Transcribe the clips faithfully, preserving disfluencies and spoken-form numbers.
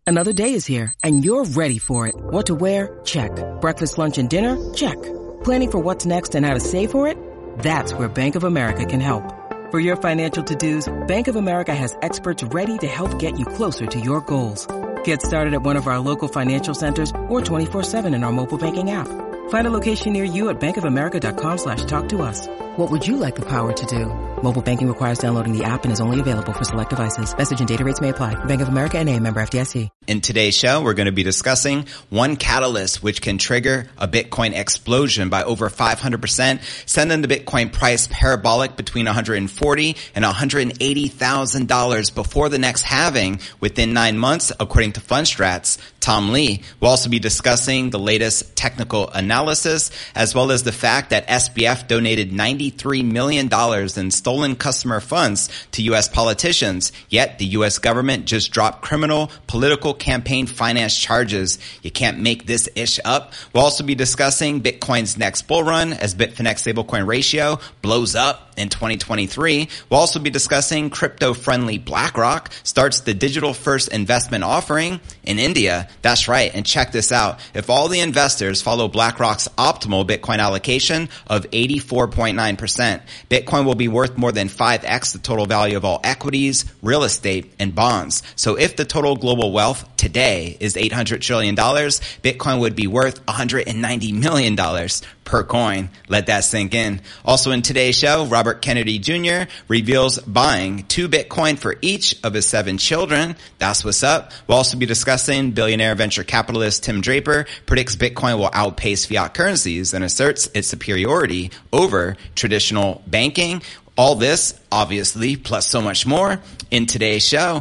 Another day is here, and you're ready for it. What to wear? Check. Breakfast, lunch, and dinner? Check. Planning for what's next and how to save for it? That's where Bank of America can help. For your financial to-dos, Bank of America has experts ready to help get you closer to your goals. Get started at one of our local financial centers or twenty-four seven in our mobile banking app. Find a location near you at bankofamerica.com slash talk to us. What would you like the power to do? Mobile banking requires downloading the app and is only available for select devices. Message and data rates may apply. Bank of America N A, member F D I C. In today's show, we're going to be discussing one catalyst which can trigger a Bitcoin explosion by over five hundred percent, sending the Bitcoin price parabolic between one hundred forty thousand dollars and one hundred eighty thousand dollars before the next halving within nine months, according to Fundstrat's Tom Lee. We'll also be discussing the latest technical analysis, as well as the fact that S B F donated ninety-three million dollars in stolen customer funds to U S politicians, yet the U S government just dropped criminal political campaign finance charges. You can't make this ish up. We'll also be discussing Bitcoin's next bull run as Bitfinex stablecoin ratio blows up in twenty twenty-three. We'll also be discussing crypto-friendly BlackRock starts the digital-first investment offering in India. That's right, and check this out. If all the investors follow BlackRock's optimal Bitcoin allocation of eighty-four point nine percent, Bitcoin will be worth more than five x the total value of all equities, real estate, and bonds. So if the total global wealth today is eight hundred trillion dollars, Bitcoin would be worth one hundred ninety million dollars per coin. Let that sink in. Also in today's show, Robert Kennedy Junior reveals buying two Bitcoin for each of his seven children. That's what's up. We'll also be discussing billionaire venture capitalist Tim Draper predicts Bitcoin will outpace fiat currencies and asserts its superiority over traditional banking. All this, obviously, plus so much more in today's show.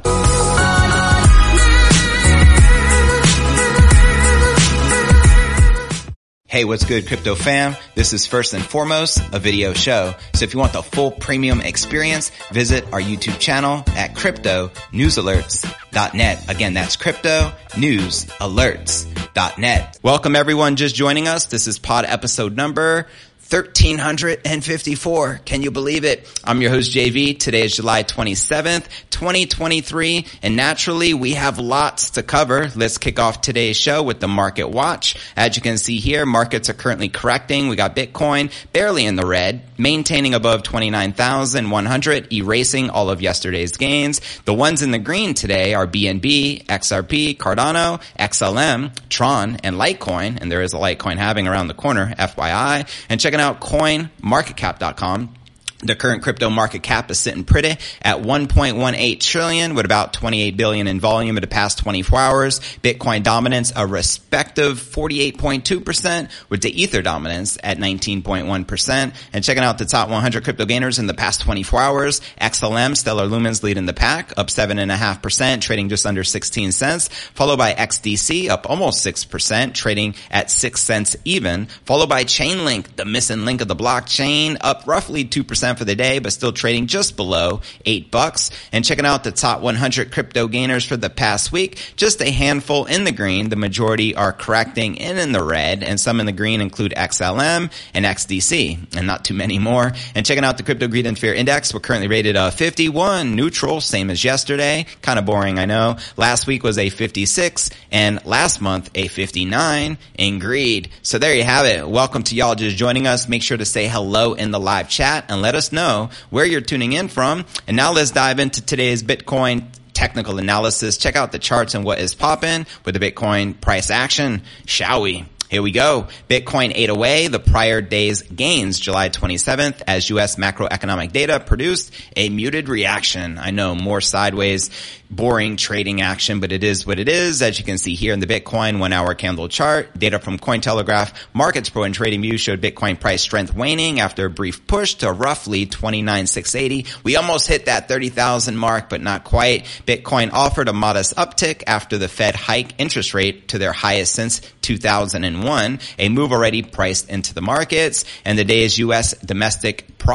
Hey, what's good, crypto fam? This is first and foremost a video show. So if you want the full premium experience, visit our YouTube channel at crypto news alerts dot net. Again, that's crypto news alerts dot net. Welcome everyone just joining us. This is pod episode number thirteen fifty-four. Can you believe it? I'm your host, J V. Today is July twenty-seventh, twenty twenty-three, and naturally, we have lots to cover. Let's kick off today's show with the market watch. As you can see here, markets are currently correcting. We got Bitcoin barely in the red, maintaining above twenty-nine thousand one hundred, erasing all of yesterday's gains. The ones in the green today are B N B, X R P, Cardano, X L M, Tron, and Litecoin, and there is a Litecoin halving around the corner, F Y I. And check out coin market cap dot com. The current crypto market cap is sitting pretty at one point one eight trillion with about twenty-eight billion in volume in the past twenty-four hours. Bitcoin dominance a respective forty-eight point two percent with the Ether dominance at nineteen point one percent. And checking out the top one hundred crypto gainers in the past twenty-four hours, X L M, Stellar Lumens leading the pack, up seven point five percent, trading just under sixteen cents, followed by X D C, up almost six percent, trading at six cents even, followed by Chainlink, the missing link of the blockchain, up roughly two percent for the day, but still trading just below eight bucks. And checking out the top one hundred crypto gainers for the past week, just a handful in the green. The majority are correcting and in the red, and some in the green include X L M and X D C, and not too many more. And checking out the Crypto Greed and Fear Index, we're currently rated a fifty-one, neutral, same as yesterday. Kind of boring, I know. Last week was a fifty-six, and last month a fifty-nine in greed. So there you have it. Welcome to y'all just joining us. Make sure to say hello in the live chat and let us know where you're tuning in from. And now let's dive into today's Bitcoin technical analysis. Check out the charts and what is popping with the Bitcoin price action, shall we? Here we go. Bitcoin ate away the prior day's gains, July twenty-seventh, as U S macroeconomic data produced a muted reaction. I know, more sideways, boring trading action, but it is what it is. As you can see here in the Bitcoin one-hour candle chart, data from Cointelegraph Markets Pro and TradingView showed Bitcoin price strength waning after a brief push to roughly twenty-nine thousand six hundred eighty. We almost hit that thirty thousand mark, but not quite. Bitcoin offered a modest uptick after the Fed hiked interest rate to their highest since two thousand one, a move already priced into the markets. And the day's U S domestic product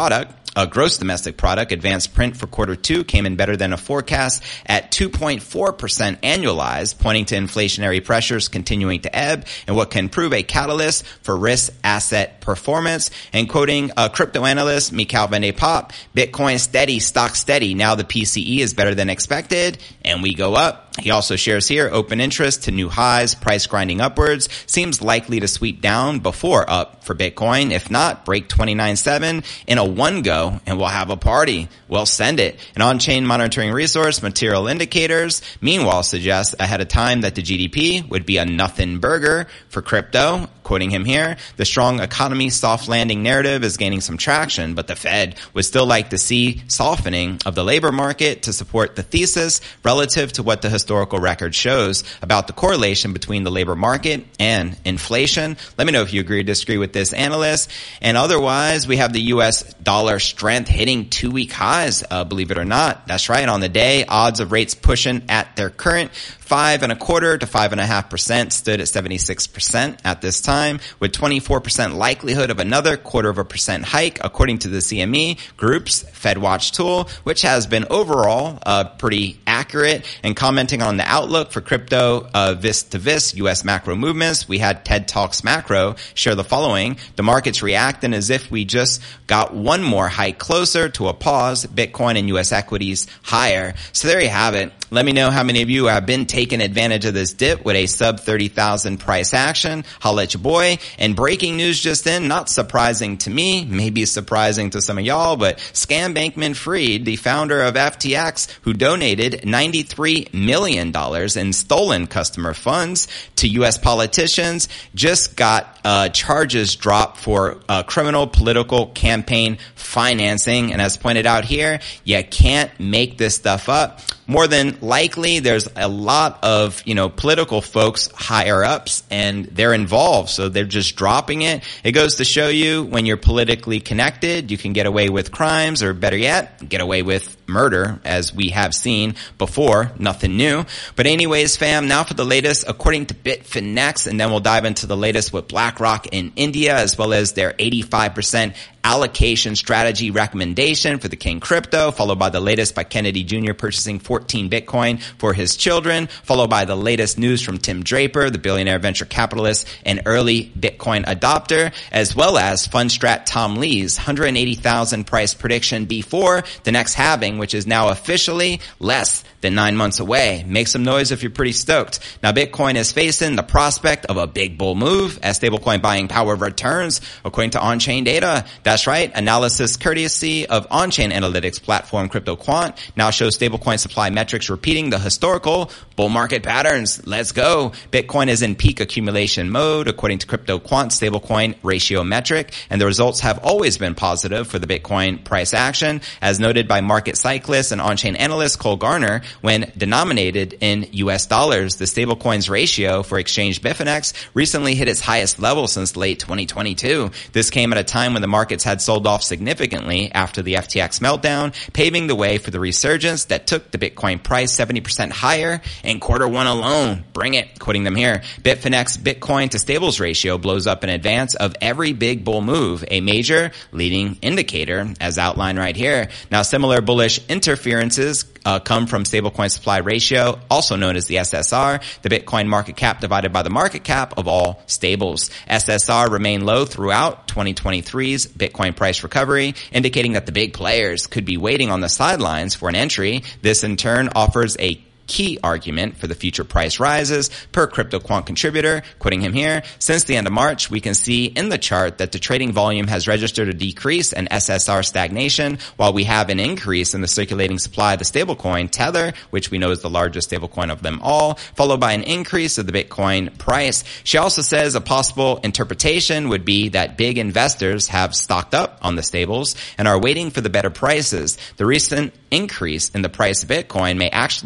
uh, gross domestic product, advanced print for quarter two came in better than a forecast at two point four percent annualized, pointing to inflationary pressures continuing to ebb and what can prove a catalyst for risk asset performance. And quoting uh, crypto analyst Mikhail van de Poppe, Bitcoin steady, stock steady. Now the P C E is better than expected, and we go up. He also shares here open interest to new highs, price grinding upwards, seems likely to sweep down before up for Bitcoin. If not, break twenty-nine seven in a one go and we'll have a party. We'll send it. An on-chain monitoring resource, Material Indicators, meanwhile suggests ahead of time that the G D P would be a nothing burger for crypto. Quoting him here, the strong economy soft landing narrative is gaining some traction, but the Fed would still like to see softening of the labor market to support the thesis relative to what the historical record shows about the correlation between the labor market and inflation. Let me know if you agree or disagree with this analyst. And otherwise, we have the U S dollar strength hitting two-week highs, uh, believe it or not. That's right. On the day, odds of rates pushing at their current five and a quarter to five and a half percent stood at seventy-six percent at this time, with twenty-four percent likelihood of another quarter of a percent hike, according to the C M E Group's FedWatch tool, which has been overall uh, pretty accurate. And commenting on the outlook for crypto uh, vis to vis U S macro movements, we had TED Talks Macro share the following: the market's reacting as if we just got one more hike closer to a pause, Bitcoin and U S equities higher. So there you have it. Let me know how many of you have been taking advantage of this dip with a sub thirty thousand price action. Holla at your boy. And breaking news just in, not surprising to me, maybe surprising to some of y'all, but Sam Bankman-Fried, the founder of F T X, who donated ninety-three million dollars in stolen customer funds to U S politicians, just got uh charges dropped for uh, criminal political campaign financing. And as pointed out here, you can't make this stuff up. More than likely, there's a lot of, you know, political folks higher ups and they're involved. So they're just dropping it. It goes to show you when you're politically connected, you can get away with crimes, or better yet, get away with murder, as we have seen before. Nothing new. But anyways, fam, now for the latest according to Bitfinex, and then we'll dive into the latest with BlackRock in India, as well as their eighty-five percent allocation strategy recommendation for the King Crypto, followed by the latest by Kennedy Junior purchasing fourteen Bitcoin for his children, followed by the latest news from Tim Draper, the billionaire venture capitalist and early Bitcoin adopter, as well as Fundstrat Tom Lee's one hundred eighty thousand price prediction before the next halving, which is now officially less than nine months away. Make some noise if you're pretty stoked. Now, Bitcoin is facing the prospect of a big bull move as stablecoin buying power returns, according to on-chain data. That's right. Analysis courtesy of on-chain analytics platform CryptoQuant now shows stablecoin supply metrics repeating the historical bull market patterns. Let's go. Bitcoin is in peak accumulation mode, according to CryptoQuant stablecoin ratio metric, and the results have always been positive for the Bitcoin price action, as noted by market cyclist and on-chain analyst Cole Garner. When denominated in U S dollars, the stablecoins ratio for exchange Bitfinex recently hit its highest level since late twenty twenty-two. This came at a time when the markets had sold off significantly after the F T X meltdown, paving the way for the resurgence that took the Bitcoin price seventy percent higher in quarter one alone. Bring it. Quoting them here, Bitfinex Bitcoin to stables ratio blows up in advance of every big bull move, a major leading indicator as outlined right here. Now, similar bullish interferences Uh, come from stablecoin supply ratio, also known as the S S R, the Bitcoin market cap divided by the market cap of all stables. S S R remained low throughout twenty twenty-three's Bitcoin price recovery, indicating that the big players could be waiting on the sidelines for an entry. This in turn offers a key argument for the future price rises per CryptoQuant contributor. Quoting him here, since the end of March, we can see in the chart that the trading volume has registered a decrease in S S R stagnation, while we have an increase in the circulating supply of the stablecoin Tether, which we know is the largest stablecoin of them all, followed by an increase of the Bitcoin price. She also says a possible interpretation would be that big investors have stocked up on the stables and are waiting for the better prices. The recent increase in the price of Bitcoin may actually be the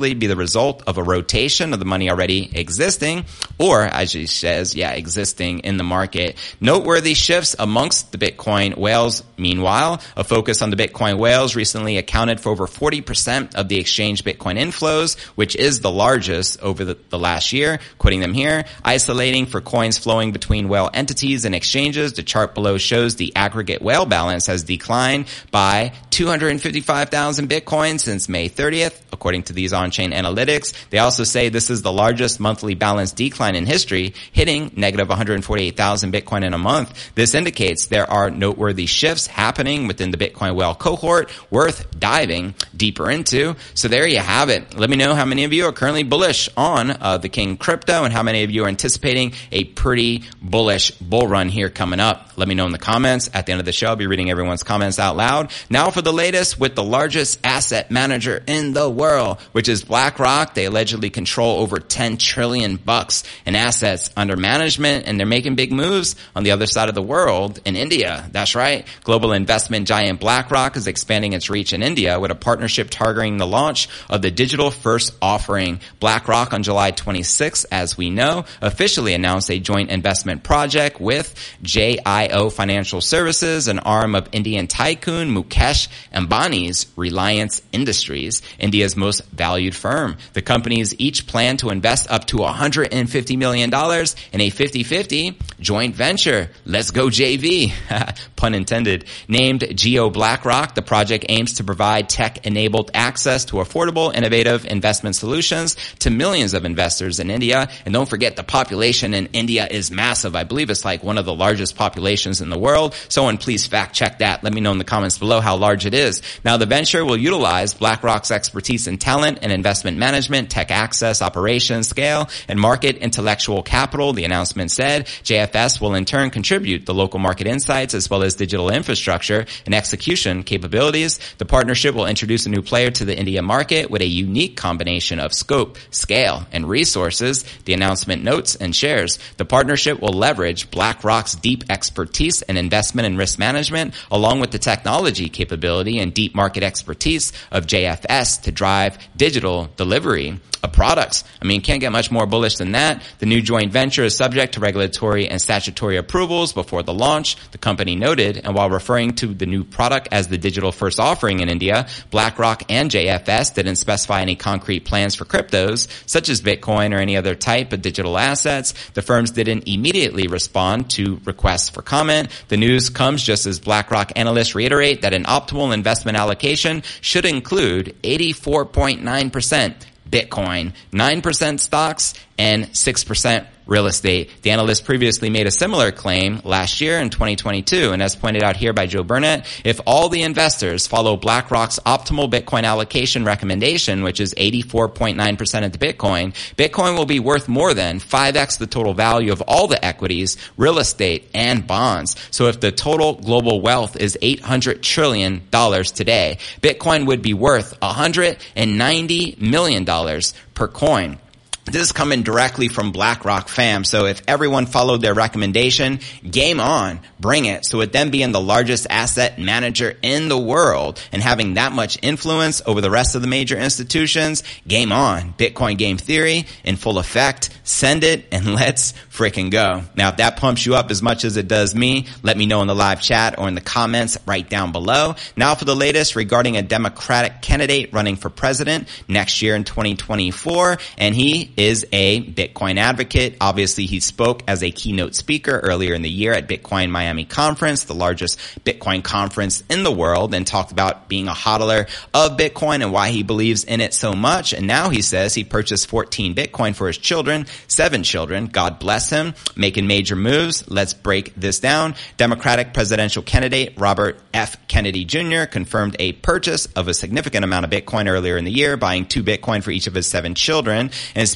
result of a rotation of the money already existing, or as she says, yeah, existing in the market. Noteworthy shifts amongst the Bitcoin whales. Meanwhile, a focus on the Bitcoin whales recently accounted for over forty percent of the exchange Bitcoin inflows, which is the largest over the, the last year. Quoting them here, isolating for coins flowing between whale entities and exchanges, the chart below shows the aggregate whale balance has declined by two hundred fifty-five thousand Bitcoin since May thirtieth, according to these on-chain analytics. They also say this is the largest monthly balance decline in history, hitting negative one hundred forty-eight thousand Bitcoin in a month. This indicates there are noteworthy shifts happening within the Bitcoin whale cohort worth diving deeper into. So there you have it. Let me know how many of you are currently bullish on uh, the King Crypto and how many of you are anticipating a pretty bullish bull run here coming up. Let me know in the comments. At the end of the show, I'll be reading everyone's comments out loud. Now for the latest with the largest asset manager in the world, which is BlackRock. They allegedly control over ten trillion bucks in assets under management, and they're making big moves on the other side of the world in India. That's right. Global investment giant BlackRock is expanding its reach in India with a partnership targeting the launch of the digital first offering. BlackRock on July twenty-sixth, as we know, officially announced a joint investment project with J I O Financial Services, an arm of Indian tycoon Mukesh Ambani's Reliance Industries, India's most valued firm. The companies each plan to invest up to one hundred fifty million dollars in a fifty-fifty joint venture. Let's go J V. Pun intended. Named Geo BlackRock, the project aims to provide tech-enabled access to affordable, innovative investment solutions to millions of investors in India. And don't forget, the population in India is massive. I believe it's like one of the largest populations in the world. Someone please fact check that. Let me know in the comments below how large it is. Now, the venture will utilize BlackRock's expertise in talent and investment management, tech access, operations, scale, and market intellectual capital. The announcement said J F S will in turn contribute the local market insights as well as digital infrastructure and execution capabilities. The partnership will introduce a new player to the India market with a unique combination of scope, scale, and resources. The announcement notes and shares the partnership will leverage BlackRock's deep expertise in investment and risk management, along with the technology capability and deep market expertise of J F S to drive digital delivery of products. I mean, can't get much more bullish than that. The new joint venture is subject to regulatory and statutory approvals before the launch, the company noted, and while referring to the new product as the digital first offering in India, BlackRock and J F S didn't specify any concrete plans for cryptos, such as Bitcoin or any other type of digital assets. The firms didn't immediately respond to requests for comment. The news comes just as BlackRock analysts reiterate that an optimal investment allocation should include eighty-four point nine percent Bitcoin, nine percent stocks, and six percent real estate. The analyst previously made a similar claim last year in twenty twenty-two, and as pointed out here by Joe Burnett, if all the investors follow BlackRock's optimal Bitcoin allocation recommendation, which is eighty-four point nine percent into Bitcoin, Bitcoin will be worth more than five x the total value of all the equities, real estate, and bonds. So if the total global wealth is eight hundred trillion dollars today, Bitcoin would be worth one hundred ninety million dollars per coin. This is coming directly from BlackRock fam. So if everyone followed their recommendation, game on, bring it. So with them being the largest asset manager in the world and having that much influence over the rest of the major institutions, game on. Bitcoin game theory in full effect. Send it and let's freaking go. Now, if that pumps you up as much as it does me, let me know in the live chat or in the comments right down below. Now for the latest regarding a Democratic candidate running for president next year in twenty twenty-four, and he is a Bitcoin advocate. Obviously, he spoke as a keynote speaker earlier in the year at Bitcoin Miami Conference, the largest Bitcoin conference in the world, and talked about being a hodler of Bitcoin and why he believes in it so much. And now he says he purchased fourteen Bitcoin for his children, seven children. God bless him, making major moves. Let's break this down. Democratic presidential candidate Robert F. Kennedy Junior confirmed a purchase of a significant amount of Bitcoin earlier in the year, buying two Bitcoin for each of his seven children. And speaking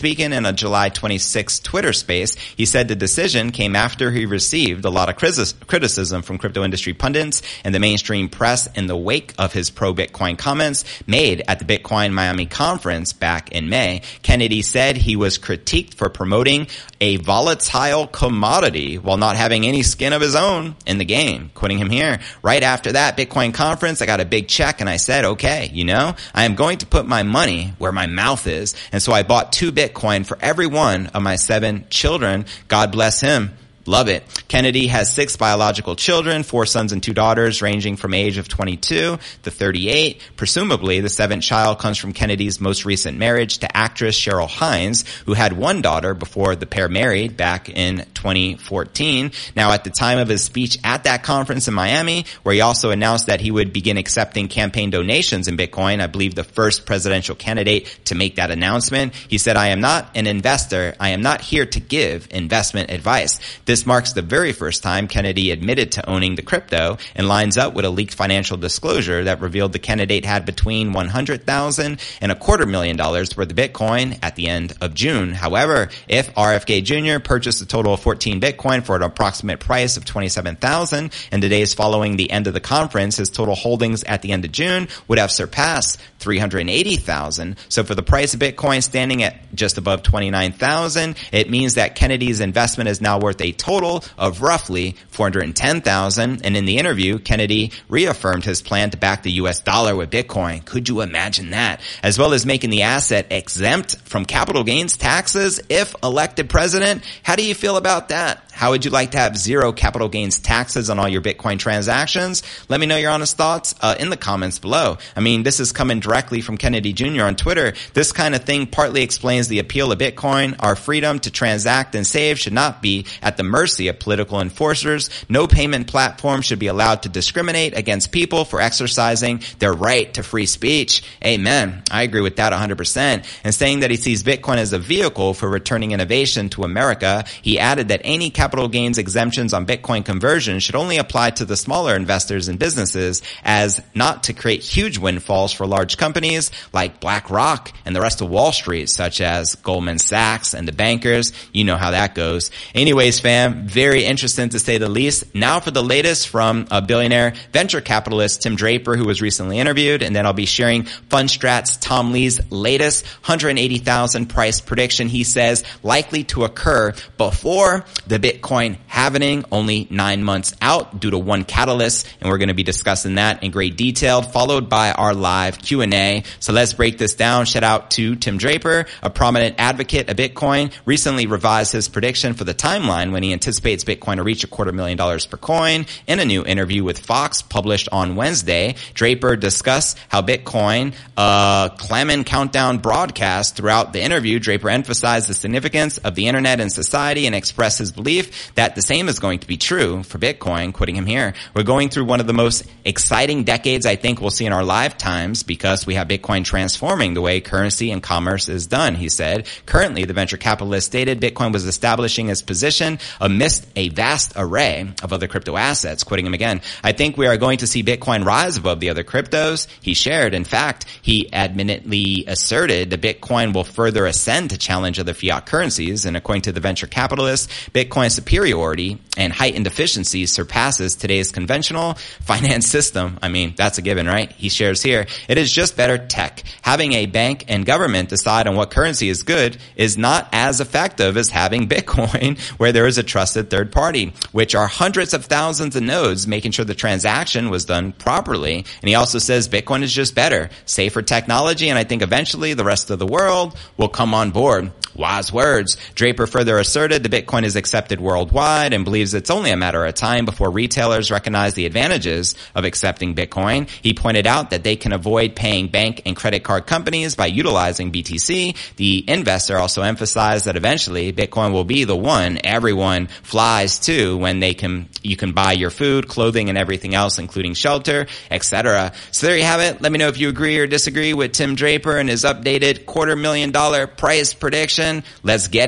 speaking in a July twenty-sixth Twitter space, he said the decision came after he received a lot of criticism from crypto industry pundits and the mainstream press in the wake of his pro-Bitcoin comments made at the Bitcoin Miami conference back in May. Kennedy said he was critiqued for promoting a volatile commodity while not having any skin of his own in the game. Quoting him here, right after that Bitcoin conference, I got a big check and I said, okay, you know, I am going to put my money where my mouth is. And so I bought two Bitcoin for every one of my seven children. God bless him. Love it. Kennedy has six biological children, four sons and two daughters, ranging from age of twenty-two to thirty-eight. Presumably, the seventh child comes from Kennedy's most recent marriage to actress Cheryl Hines, who had one daughter before the pair married back in twenty fourteen. Now, at the time of his speech at that conference in Miami, where he also announced that he would begin accepting campaign donations in Bitcoin, I believe the first presidential candidate to make that announcement, he said, I am not an investor. I am not here to give investment advice. This marks the very first time Kennedy admitted to owning the crypto and lines up with a leaked financial disclosure that revealed the candidate had between one hundred thousand dollars and a quarter million dollars worth of Bitcoin at the end of June. However, if R F K Junior purchased a total of fourteen Bitcoin for an approximate price of twenty-seven thousand dollars in the days following the end of the conference, his total holdings at the end of June would have surpassed three hundred eighty thousand dollars. So for the price of Bitcoin standing at just above twenty-nine thousand dollars, it means that Kennedy's investment is now worth a total of roughly four hundred ten thousand dollars. And in the interview, Kennedy reaffirmed his plan to back the U S dollar with Bitcoin. Could you imagine that? As well as making the asset exempt from capital gains taxes if elected president. How do you feel about that? How would you like to have zero capital gains taxes on all your Bitcoin transactions? Let me know your honest thoughts uh, in the comments below. I mean, this is coming directly from Kennedy Junior on Twitter. This kind of thing partly explains the appeal of Bitcoin. Our freedom to transact and save should not be at the mercy of political enforcers. No payment platform should be allowed to discriminate against people for exercising their right to free speech. Amen. I agree with that one hundred percent. And saying that he sees Bitcoin as a vehicle for returning innovation to America, he added that any capital Capital gains exemptions on Bitcoin conversion should only apply to the smaller investors and businesses, as not to create huge windfalls for large companies like BlackRock and the rest of Wall Street, such as Goldman Sachs and the bankers. You know how that goes. Anyways, fam, very interesting to say the least. Now for the latest from a billionaire venture capitalist, Tim Draper, who was recently interviewed, and then I'll be sharing FundStrat's Tom Lee's latest one hundred eighty thousand price prediction. He says likely to occur before the Bitcoin Bitcoin halvening, only nine months out due to one catalyst, and we're going to be discussing that in great detail, followed by our live Q and A. So let's break this down. Shout out to Tim Draper, a prominent advocate of Bitcoin, recently revised his prediction for the timeline when he anticipates Bitcoin to reach a quarter million dollars per coin. In a new interview with Fox published on Wednesday, Draper discussed how Bitcoin, uh, Clement countdown broadcast. Throughout the interview, Draper emphasized the significance of the internet in society and expressed his belief that the same is going to be true for Bitcoin. Quoting him here, we're going through one of the most exciting decades I think we'll see in our lifetimes because we have Bitcoin transforming the way currency and commerce is done, he said. Currently, the venture capitalist stated Bitcoin was establishing its position amidst a vast array of other crypto assets. Quoting him again, I think we are going to see Bitcoin rise above the other cryptos, he shared. In fact, he admittedly asserted that Bitcoin will further ascend to challenge other fiat currencies. And according to the venture capitalist, Bitcoin's superiority and heightened efficiency surpasses today's conventional finance system. I mean, that's a given, right? He shares here, it is just better tech. Having a bank and government decide on what currency is good is not as effective as having Bitcoin, where there is a trusted third party, which are hundreds of thousands of nodes making sure the transaction was done properly. And he also says Bitcoin is just better, safer technology, and I think eventually the rest of the world will come on board. Wise words. Draper further asserted the Bitcoin is accepted worldwide and believes it's only a matter of time before retailers recognize the advantages of accepting Bitcoin. He pointed out that they can avoid paying bank and credit card companies by utilizing B T C. The investor also emphasized that eventually Bitcoin will be the one everyone flies to when they can, you can buy your food, clothing, and everything else, including shelter, et cetera. So there you have it. Let me know if you agree or disagree with Tim Draper and his updated quarter million dollar price prediction. Let's get it.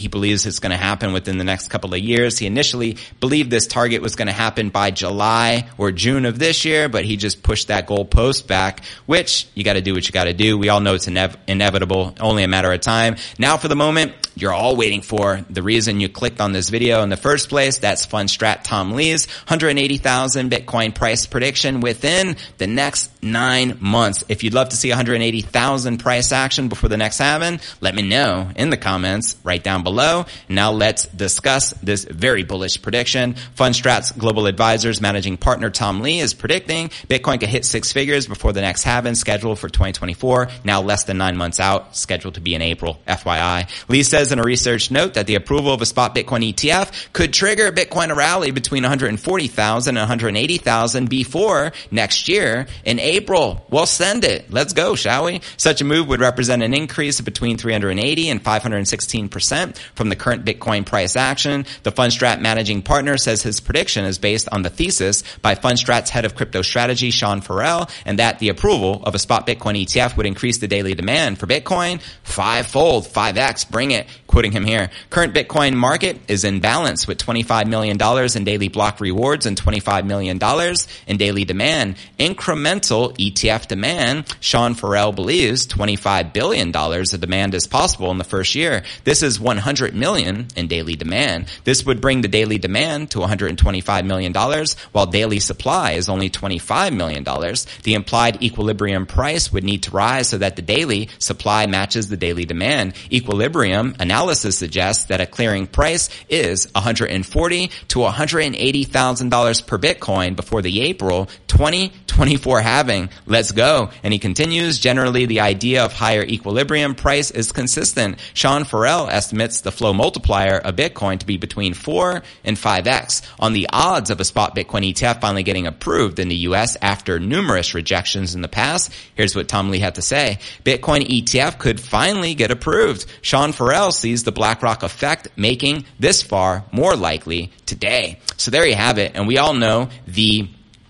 He believes it's going to happen within the next couple of years. He initially believed this target was going to happen by July or June of this year, but he just pushed that goalpost back, which you got to do what you got to do. We all know it's inev- inevitable, only a matter of time. Now for the moment you're all waiting for, the reason you clicked on this video in the first place, that's Fundstrat Tom Lee's one hundred eighty thousand Bitcoin price prediction within the next nine months. If you'd love to see one hundred eighty thousand price action before the next halving, let me know in the comments right down below. Now let's discuss this very bullish prediction. Fundstrat's global advisors managing partner Tom Lee is predicting Bitcoin could hit six figures before the next halving, scheduled for twenty twenty-four, now less than nine months out, scheduled to be in April, F Y I. Lee says in a research note that the approval of a spot Bitcoin E T F could trigger Bitcoin to rally between one hundred forty thousand and one hundred eighty thousand before next year in April. Well, send it. Let's go, shall we? Such a move would represent an increase of between three hundred eighty and five hundred sixteen percent from the current Bitcoin price action. The Fundstrat managing partner says his prediction is based on the thesis by Fundstrat's head of crypto strategy, Sean Farrell, and that the approval of a spot Bitcoin E T F would increase the daily demand for Bitcoin fivefold, five X, bring it. Quoting him here, current Bitcoin market is in balance with twenty-five million dollars in daily block rewards and twenty-five million dollars in daily demand. Incremental E T F demand, Sean Farrell believes twenty-five billion dollars of demand is possible in the first year. This is one hundred million dollars in daily demand. This would bring the daily demand to one hundred twenty-five million dollars, while daily supply is only twenty-five million dollars. The implied equilibrium price would need to rise so that the daily supply matches the daily demand. Equilibrium analysis suggests that a clearing price is one hundred forty thousand to one hundred eighty thousand dollars per Bitcoin before the April twenty twenty-four halving. Let's go. And he continues, generally the idea of higher equilibrium price is consistent. Sean Farrell estimates the flow multiplier of Bitcoin to be between four and five X. On the odds of a spot Bitcoin E T F finally getting approved in the U S after numerous rejections in the past, here's what Tom Lee had to say. Bitcoin E T F could finally get approved. Sean Farrell sees the BlackRock effect making this far more likely today. So there you have it. And we all know the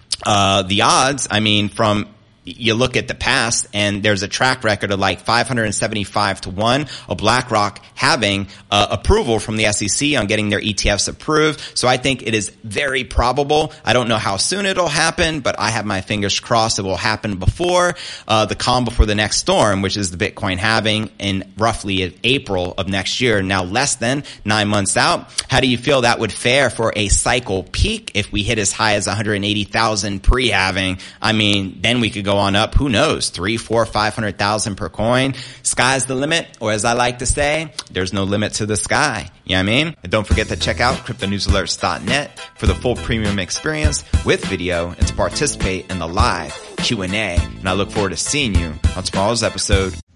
Uh, the odds, I mean, from, you look at the past and there's a track record of like five hundred seventy-five to one of BlackRock having uh, approval from the S E C on getting their E T Fs approved. So I think it is very probable. I don't know how soon it'll happen, but I have my fingers crossed it will happen before uh, the calm before the next storm, which is the Bitcoin halving in roughly April of next year. Now less than nine months out. How do you feel that would fare for a cycle peak if we hit as high as one hundred eighty thousand pre-halving? I mean, then we could go on up, who knows, three, four, five hundred thousand per coin. Sky's the limit, or as I like to say, there's no limit to the sky. You know what I mean? And don't forget to check out crypto news alerts dot net for the full premium experience with video and to participate in the live Q and A. And I look forward to seeing you on tomorrow's episode.